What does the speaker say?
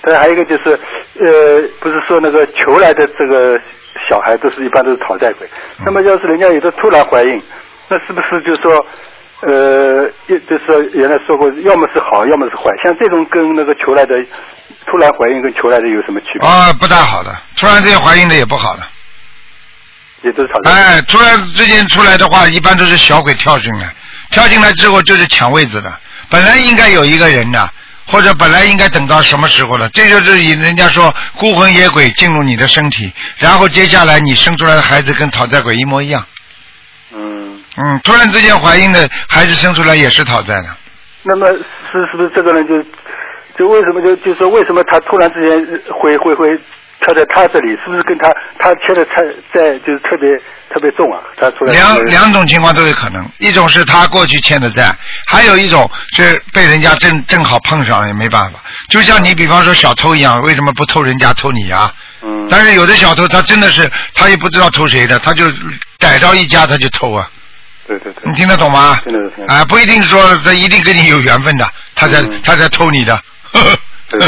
但还有一个就是，不是说那个求来的这个小孩一般都是讨债鬼。那么要是人家有的突然怀孕，那是不是就说，就是说原来说过，要么是好，要么是坏。像这种跟那个求来的突然怀孕跟求来的有什么区别？ 不大好的，突然之间怀孕的也不好的。 也都是讨债。 突然之间出来的话，一般都是小鬼跳进来之后就是抢位子的。本来应该有一个人的，或者本来应该等到什么时候了，这就是人家说孤魂野鬼进入你的身体，然后接下来你生出来的孩子跟讨债鬼一模一样。突然之间怀孕的孩子生出来也是讨债的。 那么是不是这个人就为什么就说为什么他突然之间会跳在他这里，是不是跟他欠的债就是特别重啊？他出来两种情况都有可能，一种是他过去欠的债，还有一种是被人家正好碰上了也没办法。就像你比方说小偷一样，为什么不偷人家偷你啊？但是有的小偷他真的是他也不知道偷谁的，他就逮到一家他就偷啊。 对， 你听得懂吗？ 听得懂。 不一定说他一定跟你有缘分的，他在偷你的。